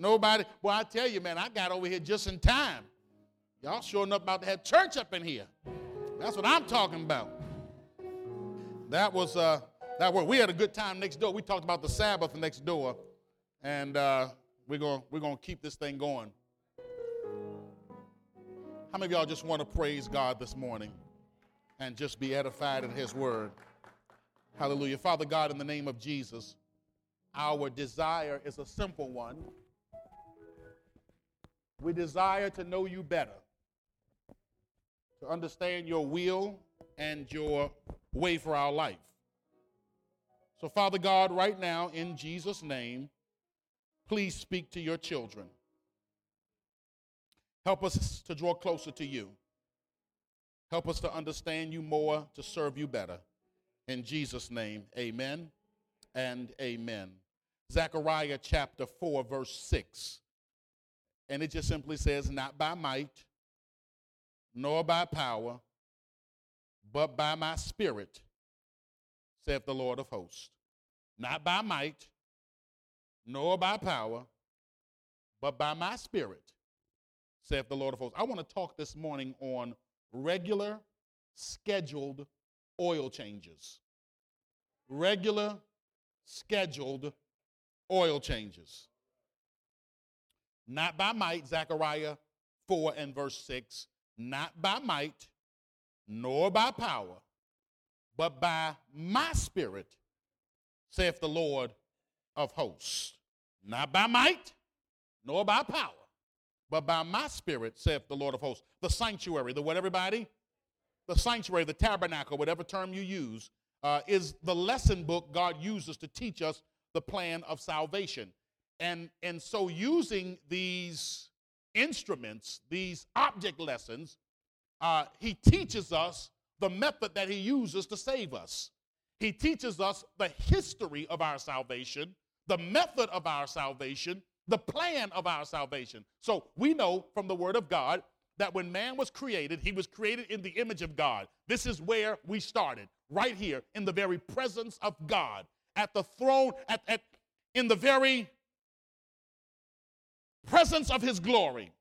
Nobody. Well, I tell you, man, I got over here just in time. Y'all sure enough about to have church up in here. That's what I'm talking about. That was we had a good time next door. We talked about the Sabbath next door, and we're gonna keep this thing going. How many of y'all just want to praise God this morning and just be edified in His Word? Hallelujah. Father God, in the name of Jesus, our desire is a simple one. We desire to know you better, to understand your will and your way for our life. So, Father God, right now, in Jesus' name, please speak to your children. Help us to draw closer to you. Help us to understand you more, to serve you better. In Jesus' name, amen and amen. Zechariah chapter 4, verse 6. And it just simply says, not by might, nor by power, but by my spirit, saith the Lord of hosts. Not by might, nor by power, but by my spirit, saith the Lord of hosts. I want to talk this morning on regular, scheduled oil changes. Regular, scheduled oil changes. Not by might, Zechariah 4 and verse 6. Not by might, nor by power, but by my spirit, saith the Lord of hosts. Not by might, nor by power, but by my spirit, saith the Lord of hosts. The sanctuary, the what, everybody? The sanctuary, the tabernacle, whatever term you use, is the lesson book God uses to teach us the plan of salvation. And so using these instruments, these object lessons, he teaches us the method that he uses to save us. He teaches us the history of our salvation, the method of our salvation, the plan of our salvation. So we know from the Word of God that when man was created, he was created in the image of God. This is where we started, right here in the very presence of God, at the throne, in the very presence of his glory.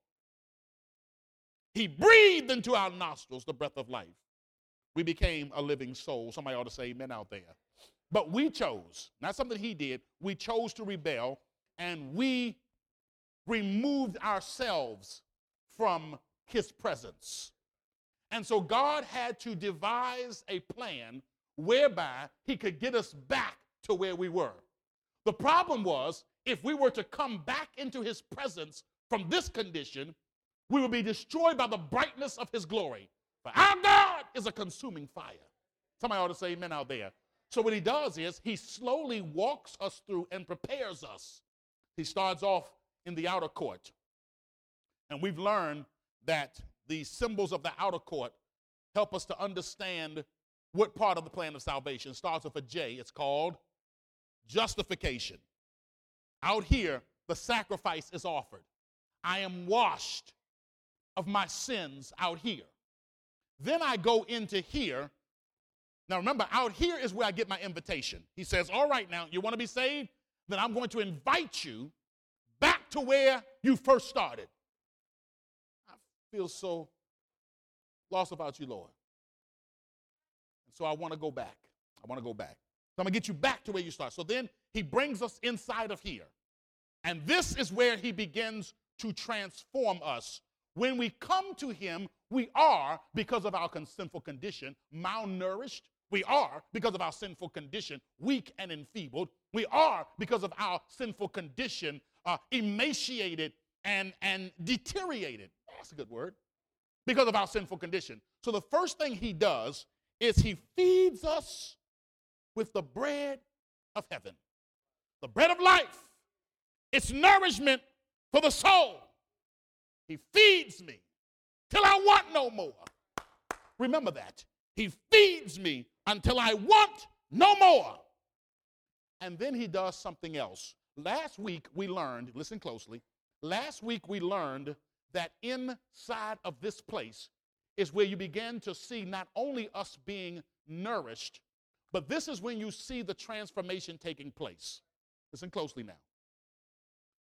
He breathed into our nostrils the breath of life. We became a living soul. Somebody ought to say amen out there. But we chose, not something he did, we chose to rebel, and we removed ourselves from his presence. And so God had to devise a plan whereby he could get us back to where we were. The problem was, if we were to come back into his presence from this condition, we would be destroyed by the brightness of his glory. For our God is a consuming fire. Somebody ought to say amen out there. So what he does is he slowly walks us through and prepares us. He starts off in the outer court. And we've learned that the symbols of the outer court help us to understand what part of the plan of salvation. It starts with a J. It's called justification. Out here, the sacrifice is offered. I am washed of my sins out here. Then I go into here. Now remember, out here is where I get my invitation. He says, all right, now, you want to be saved? Then I'm going to invite you back to where you first started. I feel so lost about you, Lord. And so I want to go back. I want to go back. So I'm going to get you back to where you start. So then he brings us inside of here. And this is where he begins to transform us. When we come to him, we are, because of our sinful condition, malnourished. We are, because of our sinful condition, weak and enfeebled. We are, because of our sinful condition, emaciated and deteriorated. That's a good word. Because of our sinful condition. So the first thing he does is he feeds us with the bread of heaven. The bread of life. It's nourishment for the soul. He feeds me till I want no more. Remember that. He feeds me until I want no more. And then he does something else. Last week we learned, listen closely, last week we learned that inside of this place is where you begin to see not only us being nourished, but this is when you see the transformation taking place. Listen closely now.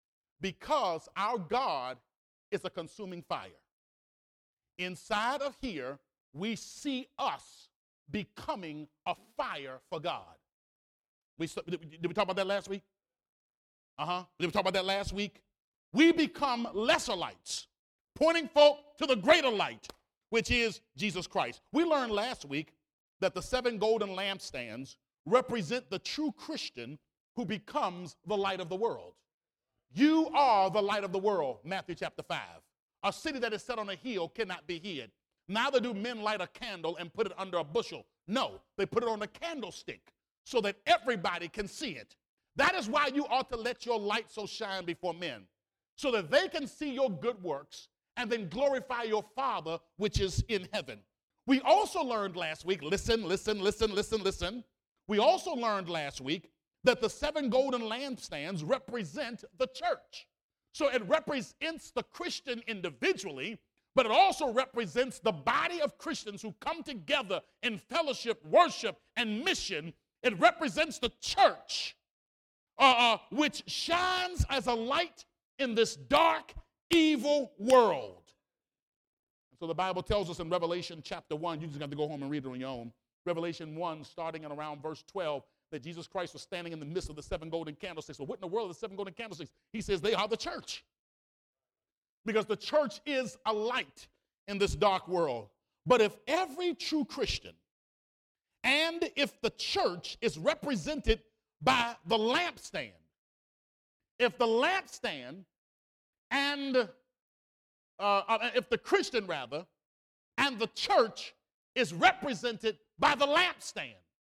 Because our God is a consuming fire. Inside of here, we see us becoming a fire for God. Did we talk about that last week? Did we talk about that last week? We become lesser lights, pointing folk to the greater light, which is Jesus Christ. We learned last week that the 7 golden lampstands represent the true Christian who becomes the light of the world. You are the light of the world, Matthew chapter 5. A city that is set on a hill cannot be hid. Neither do men light a candle and put it under a bushel. No, they put it on a candlestick so that everybody can see it. That is why you ought to let your light so shine before men, so that they can see your good works and then glorify your Father which is in heaven. We also learned last week, listen. We also learned last week that the 7 golden lampstands represent the church. So it represents the Christian individually, but it also represents the body of Christians who come together in fellowship, worship, and mission. It represents the church, which shines as a light in this dark, evil world. So the Bible tells us in Revelation chapter 1, you just have to go home and read it on your own. Revelation 1, starting in around verse 12, that Jesus Christ was standing in the midst of the 7 golden candlesticks. Well, what in the world are the 7 golden candlesticks? He says they are the church. Because the church is a light in this dark world. But if every true Christian and if the church is represented by the lampstand, if the lampstand and if the Christian rather and the church is represented by the lampstand,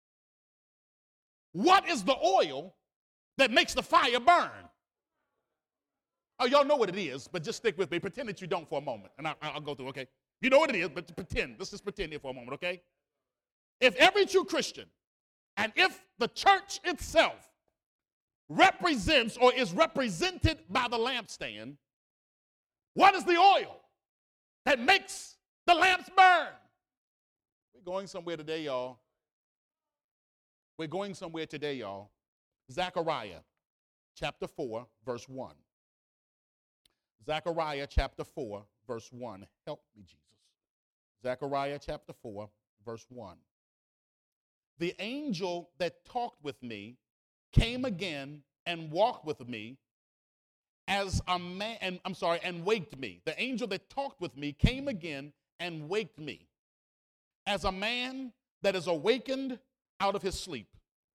what is the oil that makes the fire burn? Oh, y'all know what it is, but just stick with me. Pretend that you don't for a moment, and I'll go through, okay? You know what it is, but pretend. Let's just pretend here for a moment, okay? If every true Christian and if the church itself represents or is represented by the lampstand, what is the oil that makes the lamps burn? We're going somewhere today, y'all. We're going somewhere today, y'all. Zechariah chapter 4, verse 1. Zechariah chapter 4, verse 1. Help me, Jesus. Zechariah chapter 4, verse 1. The angel that talked with me came again and walked with me as a man, and waked me. The angel that talked with me came again and waked me as a man that is awakened out of his sleep.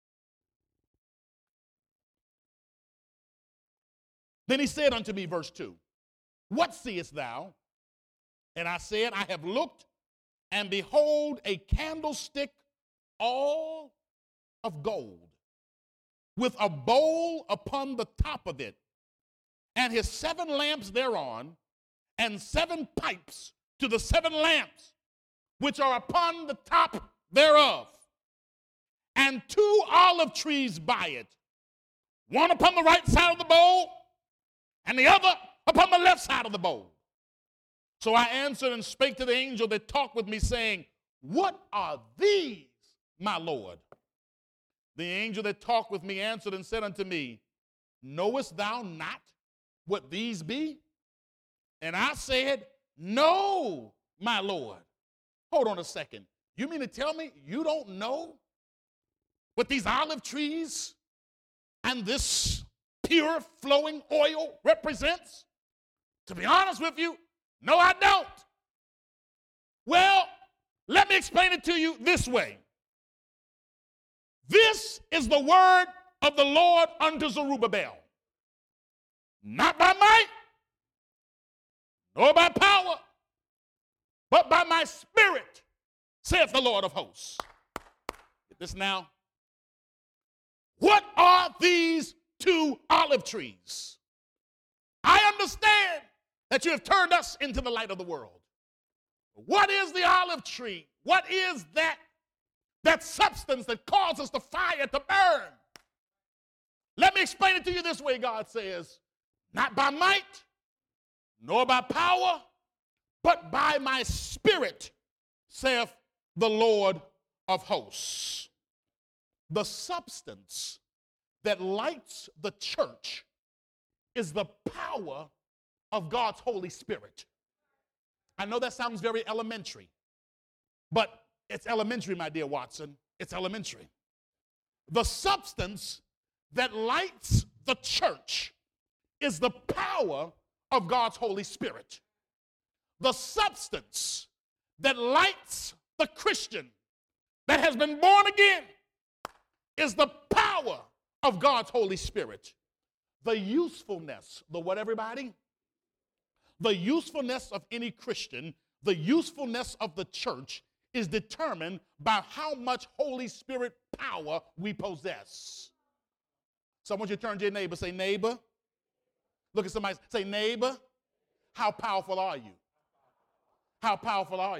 Then he said unto me, verse 2, what seest thou? And I said, I have looked, and behold, a candlestick all of gold, with a bowl upon the top of it, and his 7 lamps thereon, and 7 pipes to the 7 lamps, which are upon the top thereof, and 2 olive trees by it, one upon the right side of the bowl, and the other upon the left side of the bowl. So I answered and spake to the angel that talked with me, saying, what are these, my Lord? The angel that talked with me answered and said unto me, knowest thou not what these be? And I said, no, my Lord. Hold on a second. You mean to tell me you don't know what these olive trees and this pure flowing oil represents? To be honest with you, no, I don't. Well, let me explain it to you this way. This is the word of the Lord unto Zerubbabel. Not by might, nor by power, but by my spirit, saith the Lord of hosts. Get this now. What are these 2 olive trees? I understand that you have turned us into the light of the world. What is the olive tree? What is that substance that causes the fire to burn? Let me explain it to you this way, God says, not by might, nor by power, but by my spirit, saith the Lord of hosts. The substance that lights the church is the power of God's Holy Spirit. I know that sounds very elementary, but it's elementary, my dear Watson. It's elementary. The substance that lights the church is the power of God's Holy Spirit. The substance that lights the Christian that has been born again is the power of God's Holy Spirit. The usefulness, the what, everybody? The usefulness of any Christian, the usefulness of the church is determined by how much Holy Spirit power we possess. So I want you to turn to your neighbor, say, neighbor. Look at somebody, say, neighbor, how powerful are you? How powerful are you?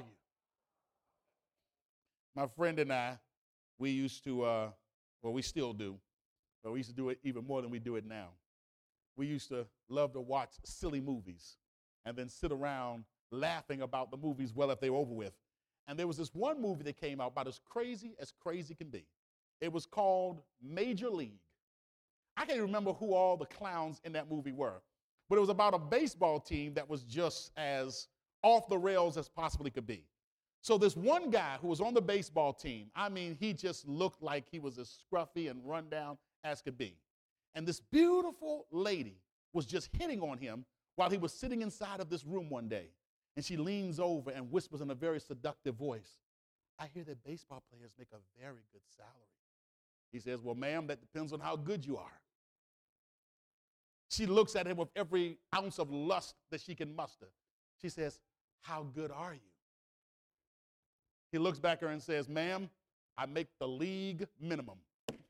My friend and I, we used to, well, we still do, but we used to do it even more than we do it now. We used to love to watch silly movies and then sit around laughing about the movies well if they were over with. And there was this one movie that came out about as crazy can be. It was called Major League. I can't remember who all the clowns in that movie were, but it was about a baseball team that was just as off the rails as possibly could be. So this one guy who was on the baseball team, I mean, he just looked like he was as scruffy and run down as could be. And this beautiful lady was just hitting on him while he was sitting inside of this room one day. And she leans over and whispers in a very seductive voice, I hear that baseball players make a very good salary. He says, well, ma'am, that depends on how good you are. She looks at him with every ounce of lust that she can muster. She says, how good are you? He looks back at her and says, ma'am, I make the league minimum.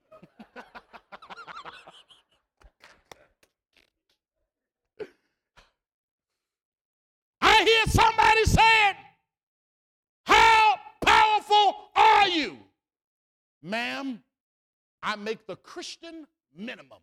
I hear somebody saying, how powerful are you? Ma'am, I make the Christian minimum.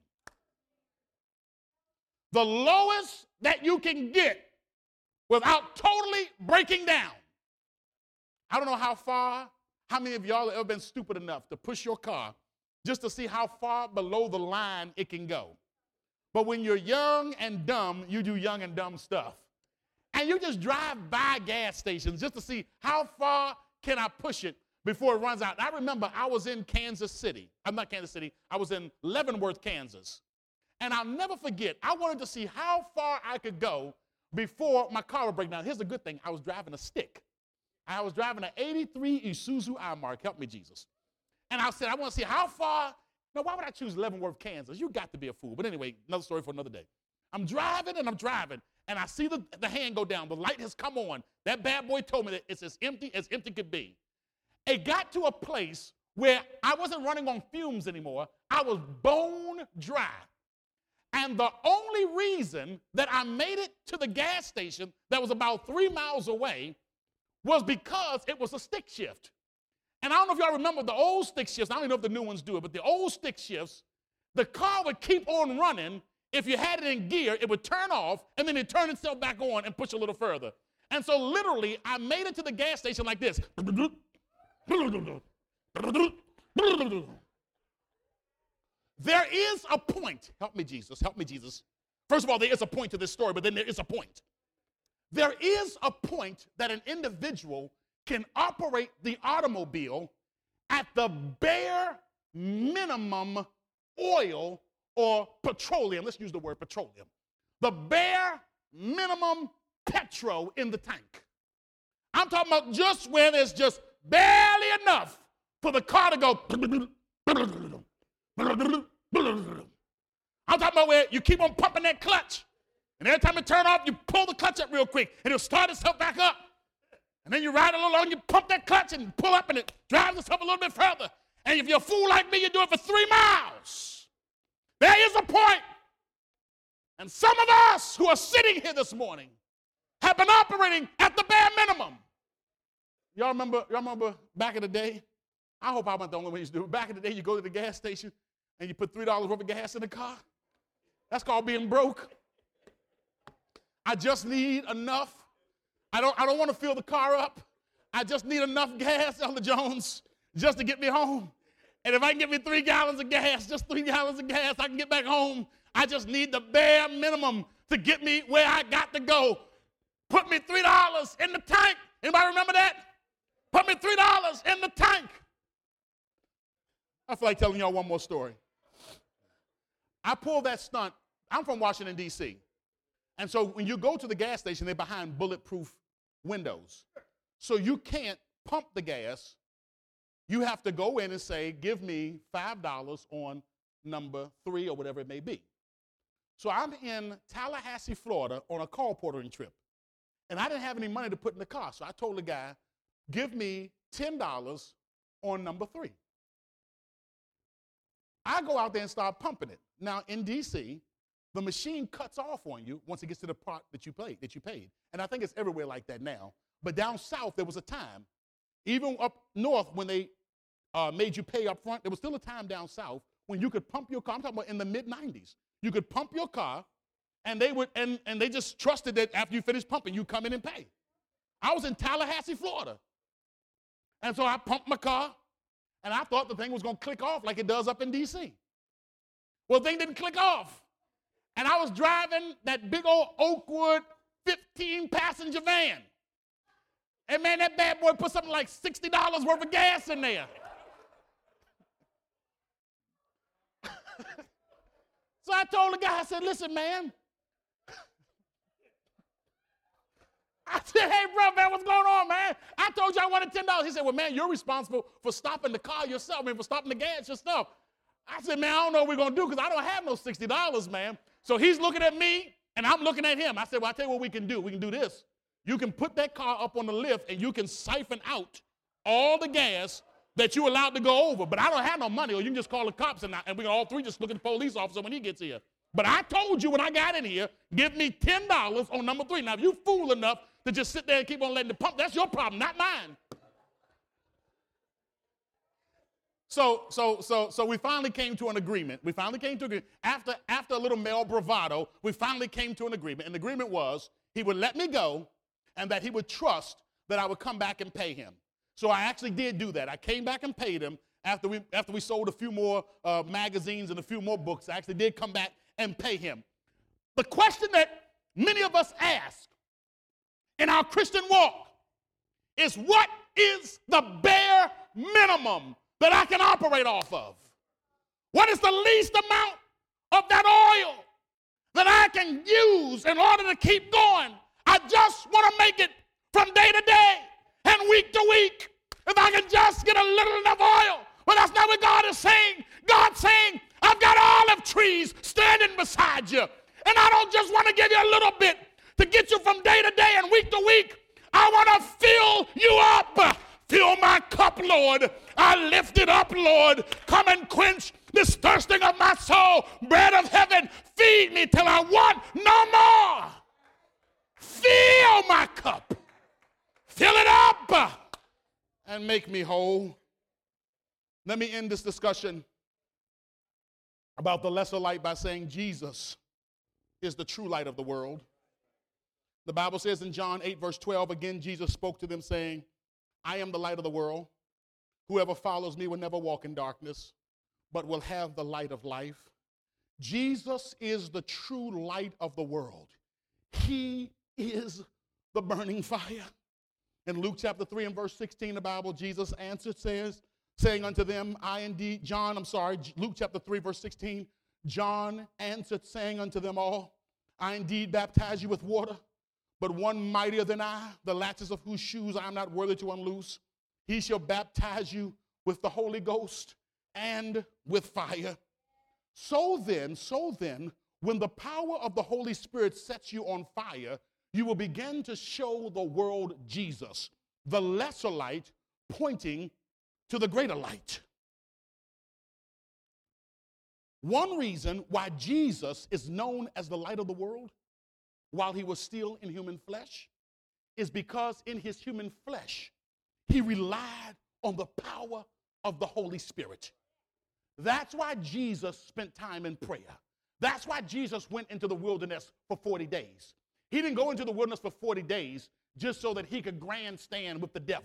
The lowest that you can get without totally breaking down. I don't know how many of y'all have ever been stupid enough to push your car just to see how far below the line it can go. But when you're young and dumb, you do young and dumb stuff. And you just drive by gas stations just to see how far can I push it before it runs out. I remember I was in Kansas City. I'm not Kansas City. I was in Leavenworth, Kansas. And I'll never forget, I wanted to see how far I could go before my car would break down. Here's the good thing. I was driving a stick. I was driving an 83 Isuzu I-Mark. Help me, Jesus. And I said, I want to see how far. Now, why would I choose Leavenworth, Kansas? You got to be a fool. But anyway, another story for another day. I'm driving, and I see the hand go down. The light has come on. That bad boy told me that it's as empty could be. It got to a place where I wasn't running on fumes anymore. I was bone dry. And the only reason that I made it to the gas station that was about 3 miles away was because it was a stick shift. And I don't know if y'all remember the old stick shifts. I don't even know if the new ones do it, but the old stick shifts, the car would keep on running. If you had it in gear, it would turn off, and then it turn itself back on and push a little further. And so literally, I made it to the gas station like this. There is a point. Help me, Jesus. Help me, Jesus. First of all, there is a point to this story, but then there is a point. There is a point that an individual can operate the automobile at the bare minimum oil or petroleum. Let's use the word petroleum. The bare minimum petrol in the tank. I'm talking about just where there's just barely enough for the car to go. I'm talking about where you keep on pumping that clutch. And every time it turns off, you pull the clutch up real quick, and it'll start itself back up. And then you ride a little long, you pump that clutch and pull up, and it drives itself a little bit further. And if you're a fool like me, you do it for 3 miles. There is a point. And some of us who are sitting here this morning have been operating at the bare minimum. Y'all remember back in the day? I hope I wasn't the only one who used to do it. Back in the day, you go to the gas station, and you put $3 worth of gas in the car. That's called being broke. I just need enough. I don't want to fill the car up. I just need enough gas, Elder Jones, just to get me home. And if I can get me 3 gallons of gas, just 3 gallons of gas, I can get back home. I just need the bare minimum to get me where I got to go. Put me $3 in the tank. Anybody remember that? Put me $3 in the tank. I feel like telling y'all one more story. I pulled that stunt. I'm from Washington, D.C. And so when you go to the gas station, they're behind bulletproof windows. So you can't pump the gas. You have to go in and say, give me $5 on number 3 or whatever it may be. So I'm in Tallahassee, Florida on a carportering trip. And I didn't have any money to put in the car. So I told the guy, give me $10 on number 3. I go out there and start pumping it. Now, in D.C., the machine cuts off on you once it gets to the part that you paid. And I think it's everywhere like that now. But down south, there was a time, even up north when they made you pay up front, there was still a time down south when you could pump your car. I'm talking about in the mid-'90s. You could pump your car, and they just trusted that after you finished pumping, you come in and pay. I was in Tallahassee, Florida. And so I pumped my car, and I thought the thing was going to click off like it does up in D.C. Well, the thing didn't click off. And I was driving that big old Oakwood 15-passenger van. And, man, that bad boy put something like $60 worth of gas in there. So I told the guy, I said, listen, man. I said, hey, bro, man, what's going on, man? I told you I wanted $10. He said, well, man, you're responsible for stopping the car yourself, for stopping the gas yourself. I said, man, I don't know what we're going to do because I don't have no $60, man. So he's looking at me, and I'm looking at him. I said, well, I'll tell you what we can do. We can do this. You can put that car up on the lift, and you can siphon out all the gas that you're allowed to go over. But I don't have no money, or you can just call the cops, and we can all three just look at the police officer when he gets here. But I told you when I got in here, give me $10 on number 3. Now, if you fool enough to just sit there and keep on letting the pump, that's your problem, not mine. So we finally came to an agreement. After a little male bravado, we finally came to an agreement. And the agreement was he would let me go and that he would trust that I would come back and pay him. So I actually did do that. I came back and paid him after we sold a few more magazines and a few more books. I actually did come back and pay him. The question that many of us ask in our Christian walk is, what is the bare minimum that I can operate off of? What is the least amount of that oil that I can use in order to keep going? I just want to make it from day to day and week to week. If I can just get a little enough oil. But that's not what God is saying. God's saying, I've got olive trees standing beside you. And I don't just want to give you a little bit to get you from day to day and week to week. I want to fill you up. Fill my cup, Lord. I lift it up, Lord. Come and quench this thirsting of my soul. Bread of heaven, feed me till I want no more. Fill my cup. Fill it up and make me whole. Let me end this discussion about the lesser light by saying Jesus is the true light of the world. The Bible says in John 8, verse 12, again, Jesus spoke to them saying, I am the light of the world. Whoever follows me will never walk in darkness, but will have the light of life. Jesus is the true light of the world. He is the burning fire. In Luke chapter 3 and verse 16, the Bible, Jesus answered, saying unto them, Luke chapter 3, verse 16, John answered, saying unto them all, I indeed baptize you with water, but one mightier than I, the latches of whose shoes I am not worthy to unloose, he shall baptize you with the Holy Ghost and with fire. So then, when the power of the Holy Spirit sets you on fire, you will begin to show the world Jesus, the lesser light pointing to the greater light. One reason why Jesus is known as the light of the world while he was still in human flesh is because in his human flesh, he relied on the power of the Holy Spirit. That's why Jesus spent time in prayer. That's why Jesus went into the wilderness for 40 days. He didn't go into the wilderness for 40 days just so that he could grandstand with the devil.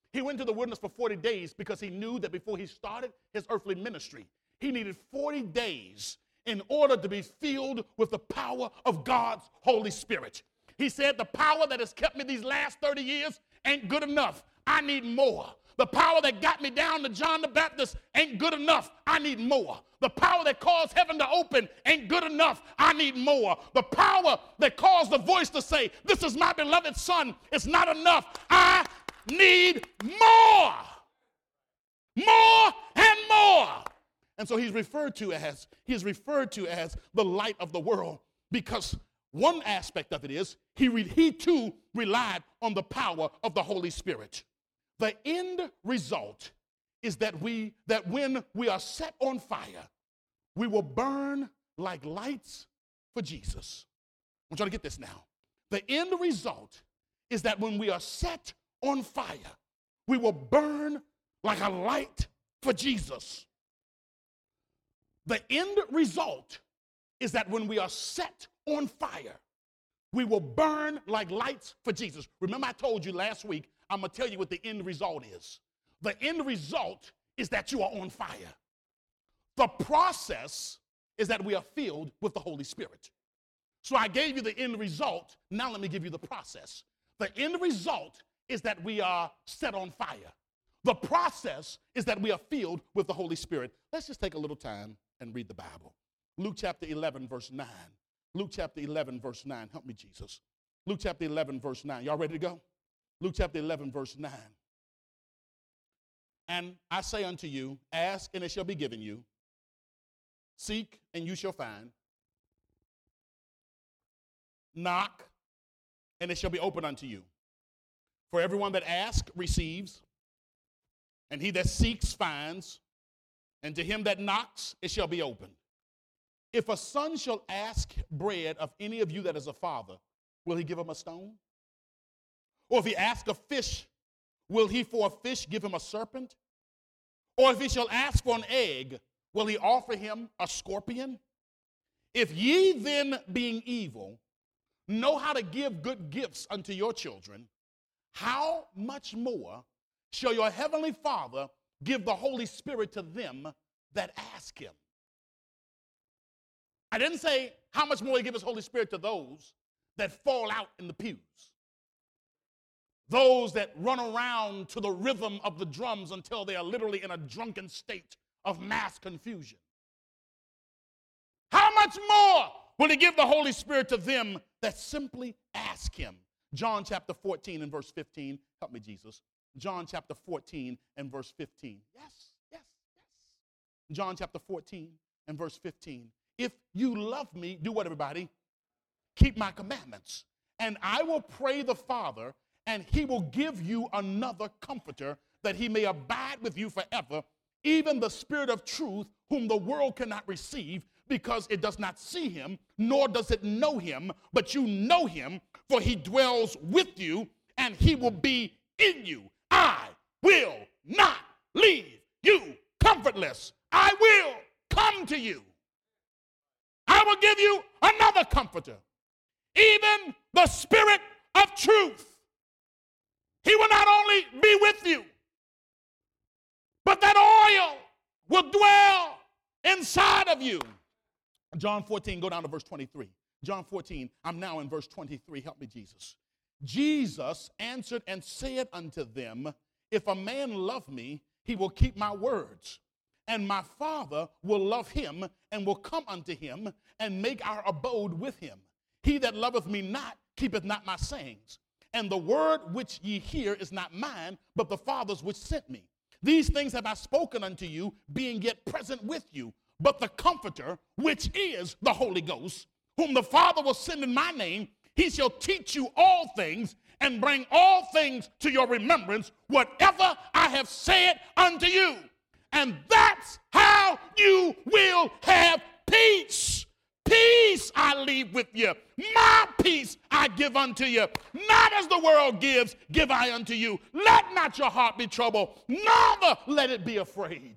He went to the wilderness for 40 days because he knew that before he started his earthly ministry, he needed 40 days in order to be filled with the power of God's Holy Spirit. He said, the power that has kept me these last 30 years ain't good enough. I need more. The power that got me down to John the Baptist ain't good enough. I need more. The power that caused heaven to open ain't good enough. I need more. The power that caused the voice to say, this is my beloved son, is not enough. I need more. More and more. And so he's referred to as the light of the world, because one aspect of it is he too relied on the power of the Holy Spirit. The end result is that when we are set on fire, we will burn like lights for Jesus. I want you to get this now. The end result is that when we are set on fire, we will burn like a light for Jesus. The end result is that when we are set on fire, we will burn like lights for Jesus. Remember, I told you last week, I'm going to tell you what the end result is. The end result is that you are on fire. The process is that we are filled with the Holy Spirit. So I gave you the end result. Now let me give you the process. The end result is that we are set on fire. The process is that we are filled with the Holy Spirit. Let's just take a little time and read the Bible. Luke chapter 11, verse 9. Luke chapter 11, verse 9. Help me, Jesus. Luke chapter 11, verse 9. Y'all ready to go? Luke chapter 11, verse 9. And I say unto you, ask and it shall be given you. Seek and you shall find. Knock and it shall be opened unto you. For everyone that asks receives, and he that seeks finds, and to him that knocks it shall be opened. If a son shall ask bread of any of you that is a father, will he give him a stone? Or if he ask a fish, will he for a fish give him a serpent? Or if he shall ask for an egg, will he offer him a scorpion? If ye then, being evil, know how to give good gifts unto your children, how much more shall your heavenly Father give the Holy Spirit to them that ask him? I didn't say how much more he give his Holy Spirit to those that fall out in the pews, those that run around to the rhythm of the drums until they are literally in a drunken state of mass confusion. How much more will he give the Holy Spirit to them that simply ask him? John chapter 14 and verse 15. Help me, Jesus. John chapter 14 and verse 15. Yes. John chapter 14 and verse 15. If you love me, do what, everybody? Keep my commandments. And I will pray the Father, and he will give you another comforter, that he may abide with you forever, even the Spirit of truth, whom the world cannot receive, because it does not see him, nor does it know him, but you know him, for he dwells with you, and he will be in you. I will not leave you comfortless. I will come to you. I will give you another comforter, even the Spirit of truth. He will not only be with you, but that oil will dwell inside of you. John 14, go down to verse 23. John 14, I'm now in verse 23. Help me, Jesus. Jesus answered and said unto them, if a man love me, he will keep my words. And my Father will love him, and will come unto him, and make our abode with him. He that loveth me not, keepeth not my sayings. And the word which ye hear is not mine, but the Father's which sent me. These things have I spoken unto you, being yet present with you. But the Comforter, which is the Holy Ghost, whom the Father will send in my name, he shall teach you all things, and bring all things to your remembrance, whatever I have said unto you. And that's how you will have peace. Peace I leave with you. My peace I give unto you. Not as the world gives, give I unto you. Let not your heart be troubled, neither let it be afraid.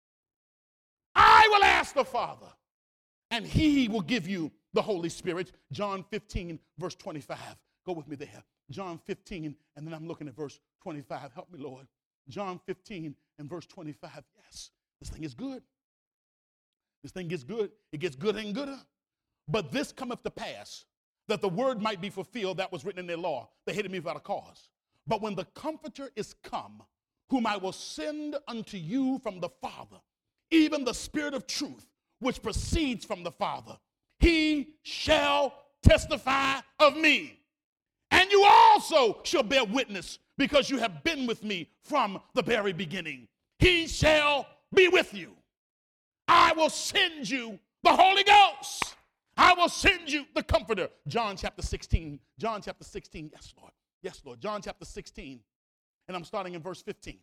I will ask the Father, and he will give you the Holy Spirit. John 15, verse 25. Go with me there. John 15, and then I'm looking at verse 25. Help me, Lord. John 15 and verse 25. Yes, this thing is good. This thing gets good. It gets gooder and gooder. But this cometh to pass, that the word might be fulfilled that was written in their law. They hated me without a cause. But when the Comforter is come, whom I will send unto you from the Father, even the Spirit of truth, which proceeds from the Father, he shall testify of me. And you also shall bear witness, because you have been with me from the very beginning. He shall be with you. I will send you the Holy Ghost. I will send you the Comforter. John chapter 16. John chapter 16. Yes, Lord. Yes, Lord. John chapter 16. And I'm starting in verse 15.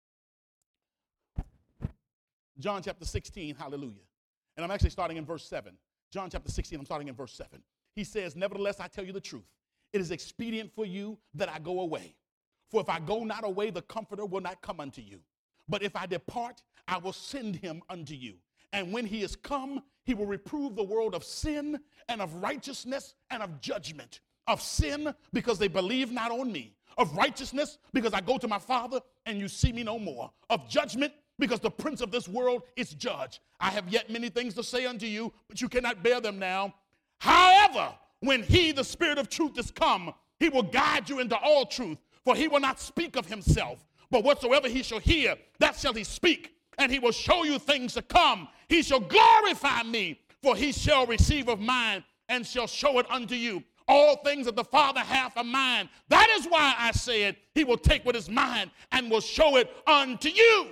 John chapter 16. Hallelujah. And I'm actually starting in verse 7. John chapter 16. I'm starting in verse 7. He says, nevertheless, I tell you the truth. It is expedient for you that I go away. For if I go not away, the Comforter will not come unto you. But if I depart, I will send him unto you. And when he is come, he will reprove the world of sin and of righteousness and of judgment. Of sin, because they believe not on me. Of righteousness, because I go to my Father and you see me no more. Of judgment, because the prince of this world is judged. I have yet many things to say unto you, but you cannot bear them now. However, when he, the Spirit of truth, is come, he will guide you into all truth. For he will not speak of himself, but whatsoever he shall hear, that shall he speak. And he will show you things to come. He shall glorify me, for he shall receive of mine and shall show it unto you. All things that the Father hath are mine. That is why I said he will take what is mine and will show it unto you.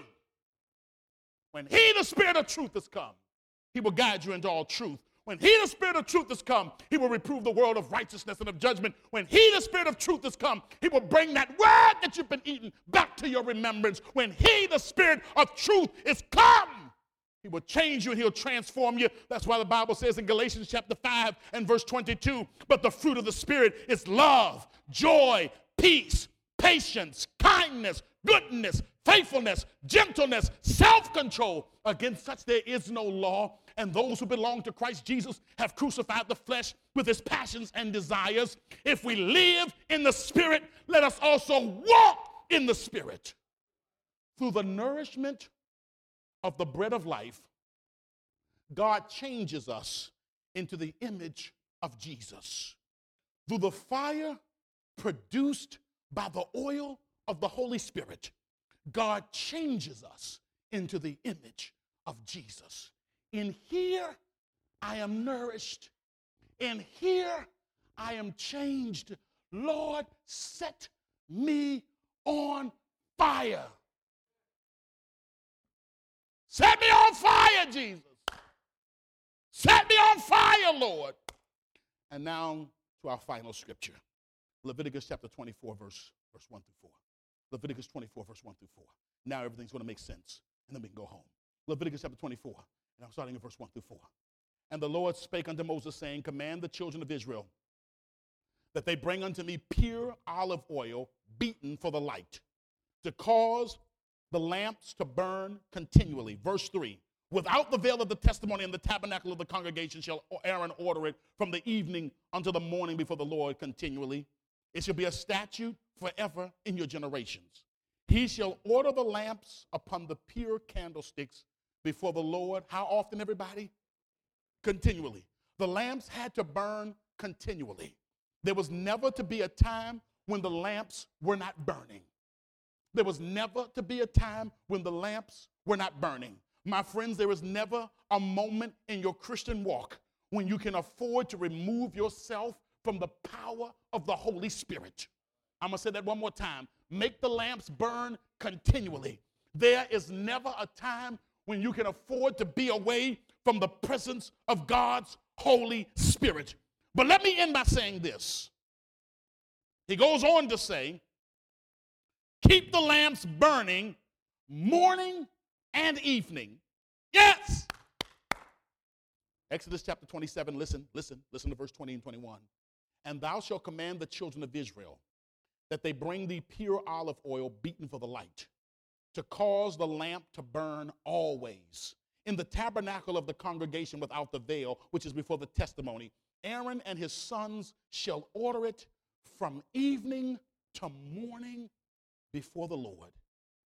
When he, the Spirit of truth, is come, he will guide you into all truth. When he, the Spirit of truth, is come, he will reprove the world of righteousness and of judgment. When he, the Spirit of truth, is come, he will bring that word that you've been eating back to your remembrance. When he, the Spirit of truth, is come, he will change you and he'll transform you. That's why the Bible says in Galatians chapter 5 and verse 22, but the fruit of the Spirit is love, joy, peace, patience, kindness, goodness, faithfulness, gentleness, self-control. Against such there is no law. And those who belong to Christ Jesus have crucified the flesh with its passions and desires. If we live in the Spirit, let us also walk in the Spirit. Through the nourishment of the bread of life, God changes us into the image of Jesus. Through the fire produced by the oil of the Holy Spirit, God changes us into the image of Jesus. In here, I am nourished. In here, I am changed. Lord, set me on fire. Set me on fire, Jesus. Set me on fire, Lord. And now to our final scripture. Leviticus chapter 24, verse 1 through 4. Leviticus 24, verse 1 through 4. Now everything's going to make sense, and then we can go home. Leviticus chapter 24. And I'm starting in verse 1 through 4. And the Lord spake unto Moses, saying, command the children of Israel that they bring unto me pure olive oil, beaten for the light, to cause the lamps to burn continually. Verse 3. Without the veil of the testimony in the tabernacle of the congregation shall Aaron order it from the evening until the morning before the Lord continually. It shall be a statute forever in your generations. He shall order the lamps upon the pure candlesticks before the Lord. How often, everybody? Continually. The lamps had to burn continually. There was never to be a time when the lamps were not burning. There was never to be a time when the lamps were not burning. My friends, there is never a moment in your Christian walk when you can afford to remove yourself from the power of the Holy Spirit. I'm going to say that one more time. Make the lamps burn continually. There is never a time when you can afford to be away from the presence of God's Holy Spirit. But let me end by saying this. He goes on to say, keep the lamps burning morning and evening. Yes. Exodus chapter 27, listen to verse 20 and 21. And thou shalt command the children of Israel that they bring thee pure olive oil beaten for the light, to cause the lamp to burn always. In the tabernacle of the congregation without the veil, which is before the testimony, Aaron and his sons shall order it from evening to morning before the Lord.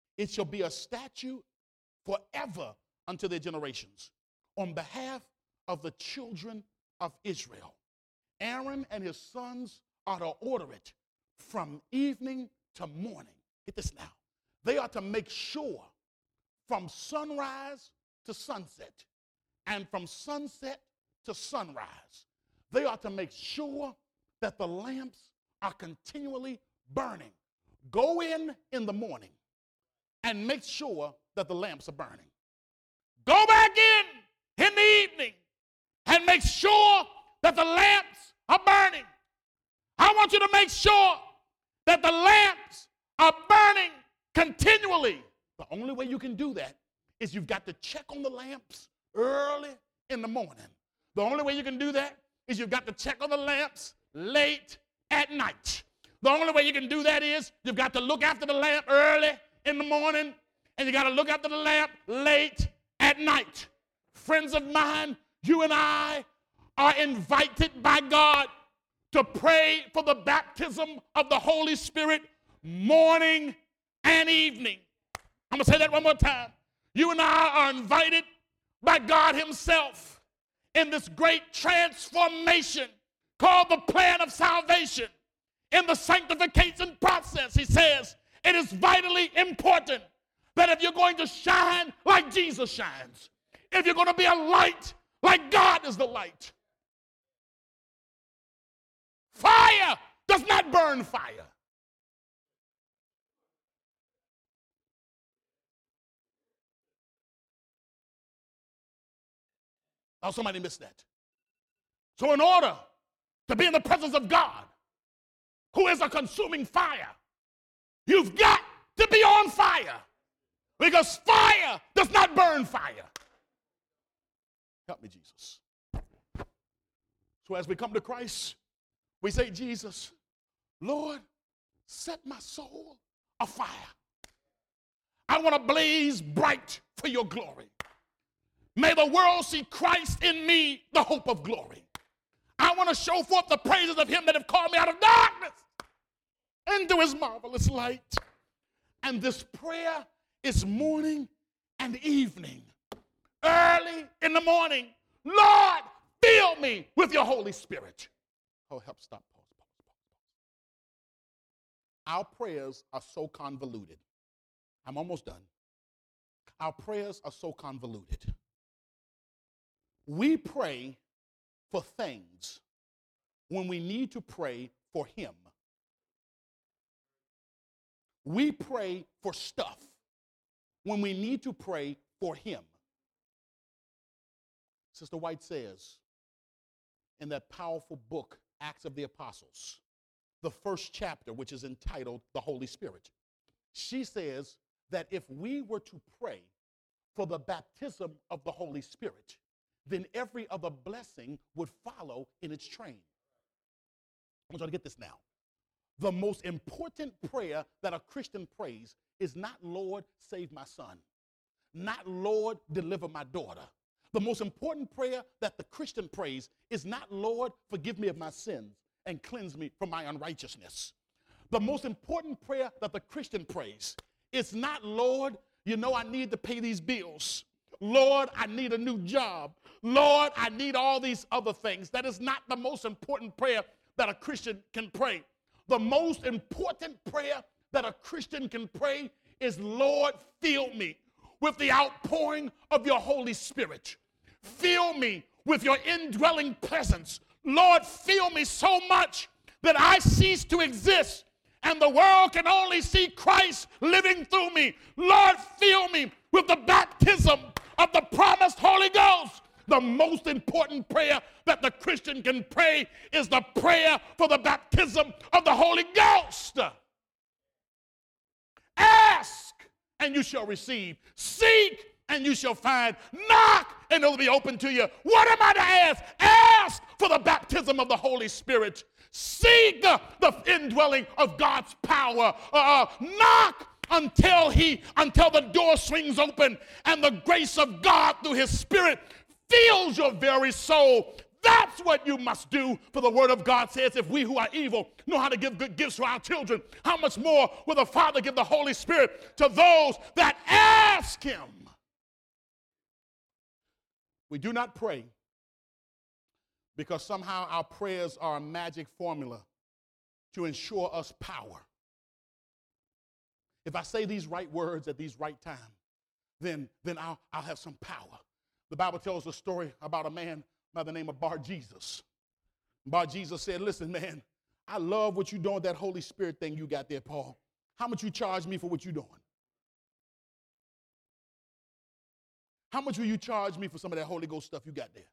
it shall be a statute forever unto their generations, on behalf of the children of Israel. Aaron and his sons are to order it from evening to morning. Get this now. They are to make sure from sunrise to sunset and from sunset to sunrise, they are to make sure that the lamps are continually burning. Go in the morning and make sure that the lamps are burning. Go back in the evening and make sure that the lamps are burning. I want you to make sure that the lamps are burning continually. The only way you can do that is you've got to check on the lamps early in the morning. The only way you can do that is you've got to check on the lamps late at night. The only way you can do that is you've got to look after the lamp early in the morning, and you got to look after the lamp late at night. Friends of mine, you and I are invited by God to pray for the baptism of the Holy Spirit morning and evening. I'm going to say that one more time. You and I are invited by God himself in this great transformation called the plan of salvation. In the sanctification process, he says, it is vitally important that if you're going to shine like Jesus shines, if you're going to be a light like God is the light, fire does not burn fire. Oh, somebody missed that. So in order to be in the presence of God, who is a consuming fire, you've got to be on fire, because fire does not burn fire. Help me, Jesus. So as we come to Christ, we say, Jesus, Lord, set my soul afire. I want to blaze bright for your glory. May the world see Christ in me, the hope of glory. I want to show forth the praises of him that have called me out of darkness into his marvelous light. And this prayer is morning and evening. Early in the morning, Lord, fill me with your Holy Spirit. Oh, help, stop, pause. Our prayers are so convoluted. I'm almost done. Our prayers are so convoluted. We pray for things when we need to pray for him. We pray for stuff when we need to pray for him. Sister White says in that powerful book, Acts of the Apostles, the first chapter, which is entitled The Holy Spirit, she says that if we were to pray for the baptism of the Holy Spirit, then every other blessing would follow in its train. I want you to get this now. The most important prayer that a Christian prays is not, Lord, save my son. Not, Lord, deliver my daughter. The most important prayer that the Christian prays is not, Lord, forgive me of my sins and cleanse me from my unrighteousness. The most important prayer that the Christian prays is not, Lord, you know I need to pay these bills. Lord, I need a new job. Lord, I need all these other things. That is not the most important prayer that a Christian can pray. The most important prayer that a Christian can pray is, Lord, fill me with the outpouring of your Holy Spirit. Fill me with your indwelling presence. Lord, fill me so much that I cease to exist and the world can only see Christ living through me. Lord, fill me with the baptism of the promised Holy Ghost. The most important prayer that the Christian can pray is the prayer for the baptism of the Holy Ghost. Ask, and you shall receive. Seek, and you shall find. Knock, and it will be open to you. What am I to ask? Ask for the baptism of the Holy Spirit. Seek the indwelling of God's power. Knock until the door swings open and the grace of God through his Spirit fills your very soul. That's what you must do. For the word of God says, if we who are evil know how to give good gifts to our children, how much more will the Father give the Holy Spirit to those that ask him? We do not pray because somehow our prayers are a magic formula to ensure us power. If I say these right words at these right time, then I'll have some power. The Bible tells a story about a man by the name of Bar Jesus. Bar Jesus said, listen, man, I love what you're doing with that Holy Spirit thing you got there, Paul. How much you charge me for what you're doing? How much will you charge me for some of that Holy Ghost stuff you got there?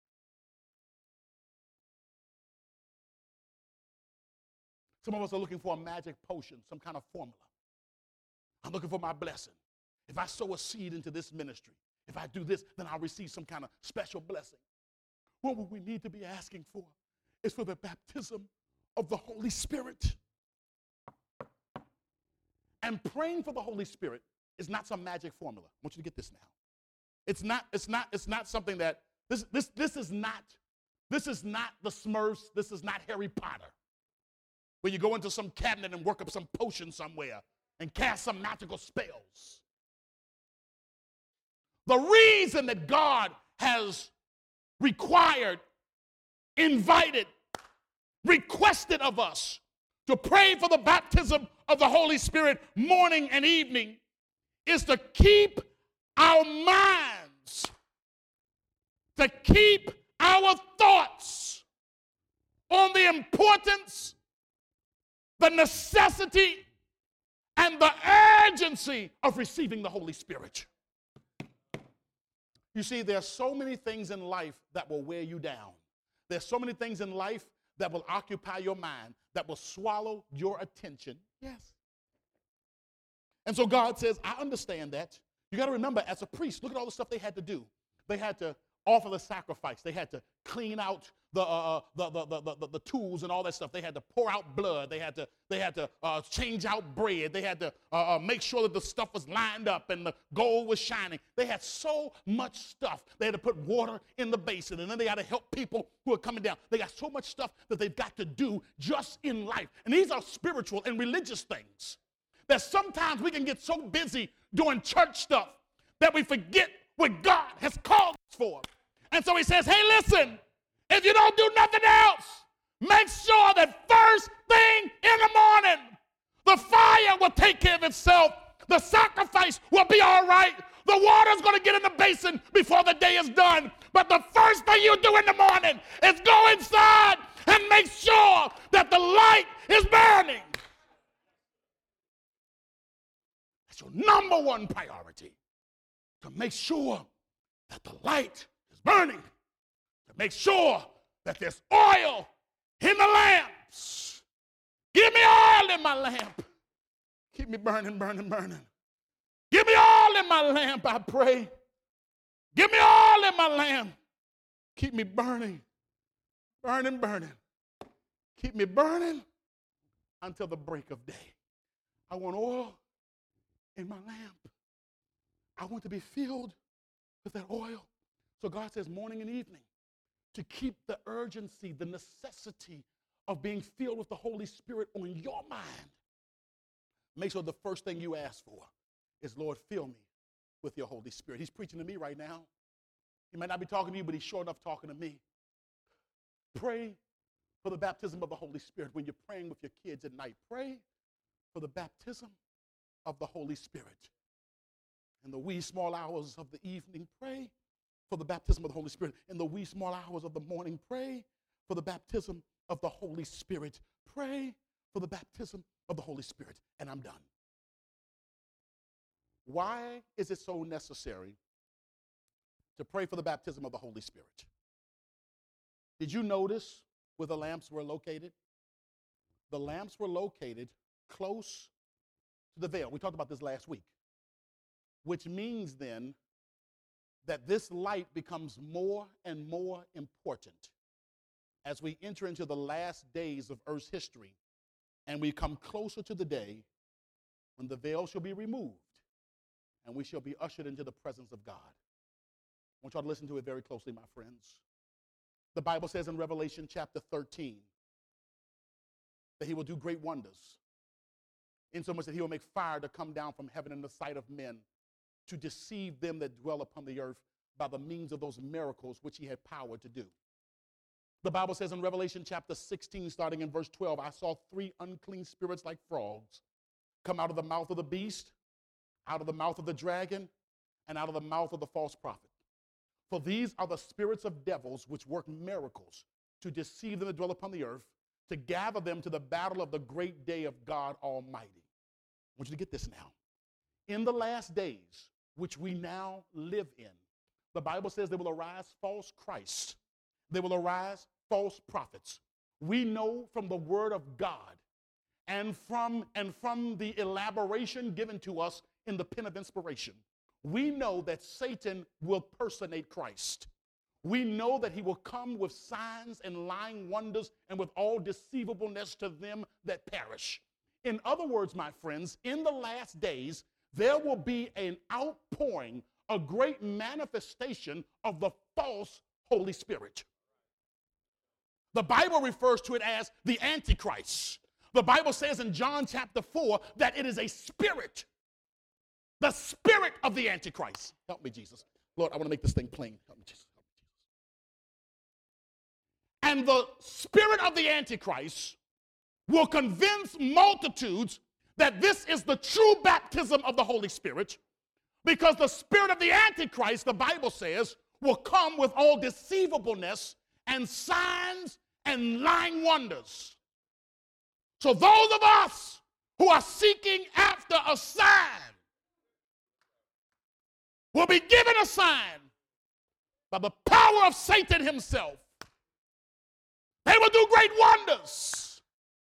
Some of us are looking for a magic potion, some kind of formula. I'm looking for my blessing. If I sow a seed into this ministry, if I do this, then I'll receive some kind of special blessing. What we need to be asking for is for the baptism of the Holy Spirit. And praying for the Holy Spirit is not some magic formula. I want you to get this now. It's not something that this is not the Smurfs, this is not Harry Potter, where you go into some cabinet and work up some potion somewhere and cast some magical spells. The reason that God has required, invited, requested of us to pray for the baptism of the Holy Spirit morning and evening is to keep our minds, to keep our thoughts on the importance, the necessity, and the urgency of receiving the Holy Spirit. You see, there are so many things in life that will wear you down. There's so many things in life that will occupy your mind, that will swallow your attention. Yes. And so God says, I understand that. You got to remember, as a priest, look at all the stuff they had to do. They had to offer the sacrifice. They had to clean out the tools and all that stuff. They had to pour out blood. They had to change out bread. They had to make sure that the stuff was lined up and the gold was shining. They had so much stuff. They had to put water in the basin, and then they had to help people who are coming down. They got so much stuff that they've got to do just in life. And these are spiritual and religious things that sometimes we can get so busy doing church stuff that we forget what God has called us for. And so he says, hey, listen, if you don't do nothing else, make sure that first thing in the morning, the fire will take care of itself. The sacrifice will be all right. The water's going to get in the basin before the day is done. But the first thing you do in the morning is go inside and make sure that the light is burning. That's your number one priority, to make sure that the light is burning, to make sure that there's oil in the lamps. Give me oil in my lamp. Keep me burning, burning, burning. Give me oil in my lamp, I pray. Give me oil in my lamp. Keep me burning, burning, burning. Keep me burning until the break of day. I want oil in my lamp. I want to be filled with that oil. So God says morning and evening, to keep the urgency, the necessity of being filled with the Holy Spirit on your mind. Make sure the first thing you ask for is, Lord, fill me with your Holy Spirit. He's preaching to me right now. He might not be talking to you, but he's sure enough talking to me. Pray for the baptism of the Holy Spirit when you're praying with your kids at night. Pray for the baptism of the Holy Spirit. In the wee small hours of the evening, pray for the baptism of the Holy Spirit. In the wee small hours of the morning, pray for the baptism of the Holy Spirit. Pray for the baptism of the Holy Spirit. And I'm done. Why is it so necessary to pray for the baptism of the Holy Spirit? Did you notice where the lamps were located? The lamps were located close to the veil. We talked about this last week. Which means then that this light becomes more and more important as we enter into the last days of Earth's history and we come closer to the day when the veil shall be removed and we shall be ushered into the presence of God. I want y'all to listen to it very closely, my friends. The Bible says in Revelation chapter 13 that he will do great wonders, insomuch that he will make fire to come down from heaven in the sight of men to deceive them that dwell upon the earth by the means of those miracles which he had power to do. The Bible says in Revelation chapter 16, starting in verse 12, I saw 3 unclean spirits like frogs come out of the mouth of the beast, out of the mouth of the dragon, and out of the mouth of the false prophet. For these are the spirits of devils which work miracles to deceive them that dwell upon the earth, to gather them to the battle of the great day of God Almighty. I want you to get this now. In the last days, which we now live in, the Bible says there will arise false Christs. There will arise false prophets. We know from the word of God and from the elaboration given to us in the pen of inspiration, we know that Satan will personate Christ. We know that he will come with signs and lying wonders and with all deceivableness to them that perish. In other words, my friends, in the last days, there will be an outpouring, a great manifestation of the false Holy Spirit. The Bible refers to it as the Antichrist. The Bible says in John chapter 4 that it is a spirit, the spirit of the Antichrist. Help me, Jesus. Lord, I want to make this thing plain. Help me, Jesus. And the spirit of the Antichrist will convince multitudes that this is the true baptism of the Holy Spirit, because the spirit of the Antichrist, the Bible says, will come with all deceivableness and signs and lying wonders. So those of us who are seeking after a sign will be given a sign by the power of Satan himself. They will do great wonders,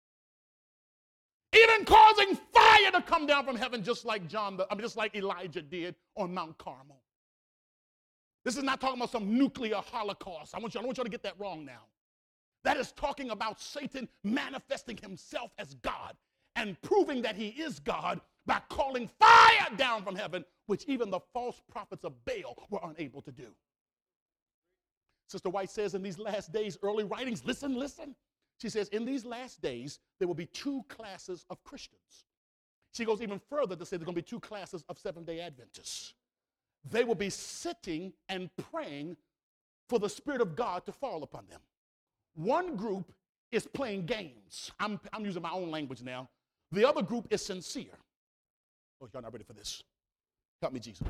even causing fire to come down from heaven, just like Elijah did on Mount Carmel. This is not talking about some nuclear holocaust. I don't want you to get that wrong now. That is talking about Satan manifesting himself as God and proving that he is God by calling fire down from heaven, which even the false prophets of Baal were unable to do. Sister White says in these last days, early writings, listen. She says, in these last days, there will be 2 classes of Christians. She goes even further to say there's going to be 2 classes of Seventh-day Adventists. They will be sitting and praying for the Spirit of God to fall upon them. One group is playing games. I'm using my own language now. The other group is sincere. Oh, y'all not ready for this. Help me, Jesus.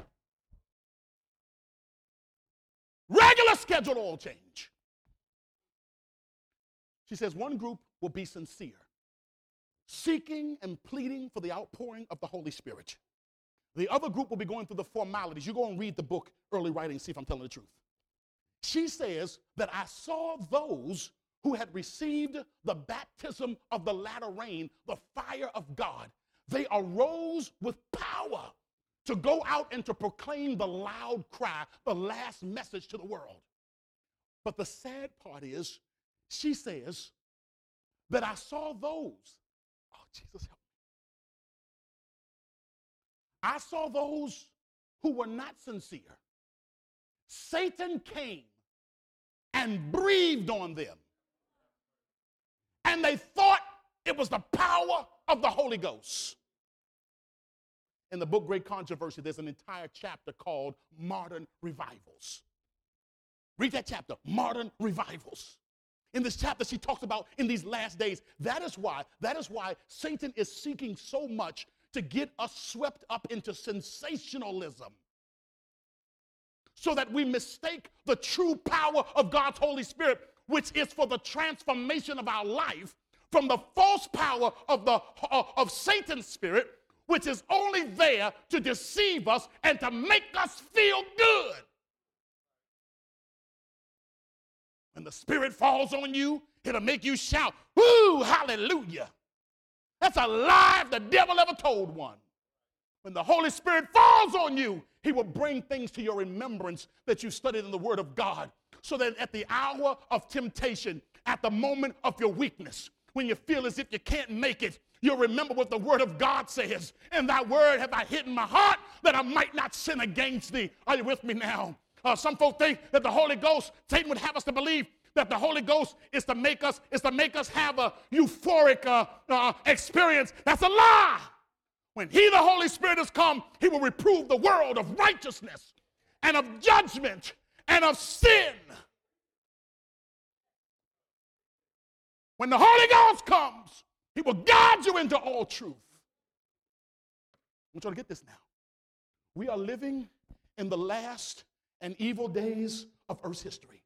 Regular scheduled oil change. She says one group will be sincere, seeking and pleading for the outpouring of the Holy Spirit. The other group will be going through the formalities. You go and read the book, Early Writing, see if I'm telling the truth. She says that I saw those who had received the baptism of the latter rain, the fire of God. They arose with power to go out and to proclaim the loud cry, the last message to the world. But the sad part is, she says that I saw those. Oh, Jesus, help me. I saw those who were not sincere. Satan came and breathed on them. And they thought it was the power of the Holy Ghost. In the book Great Controversy, there's an entire chapter called Modern Revivals. Read that chapter, Modern Revivals. In this chapter, she talks about in these last days. That is why Satan is seeking so much to get us swept up into sensationalism, so that we mistake the true power of God's Holy Spirit, which is for the transformation of our life, from the false power of Satan's spirit, which is only there to deceive us and to make us feel good. When the Spirit falls on you, it'll make you shout, "Woo, hallelujah." That's a lie if the devil ever told one. When the Holy Spirit falls on you, he will bring things to your remembrance that you studied in the Word of God, so that at the hour of temptation, at the moment of your weakness, when you feel as if you can't make it, you'll remember what the Word of God says. "And thy word have I hid in my heart, that I might not sin against thee." Are you with me now? Some folk think that the Holy Ghost, Satan would have us to believe that the Holy Ghost is to make us have a euphoric experience. That's a lie. When he, the Holy Spirit, has come, he will reprove the world of righteousness and of judgment and of sin. When the Holy Ghost comes, he will guide you into all truth. I want you to get this now. We are living in the last and evil days of Earth's history.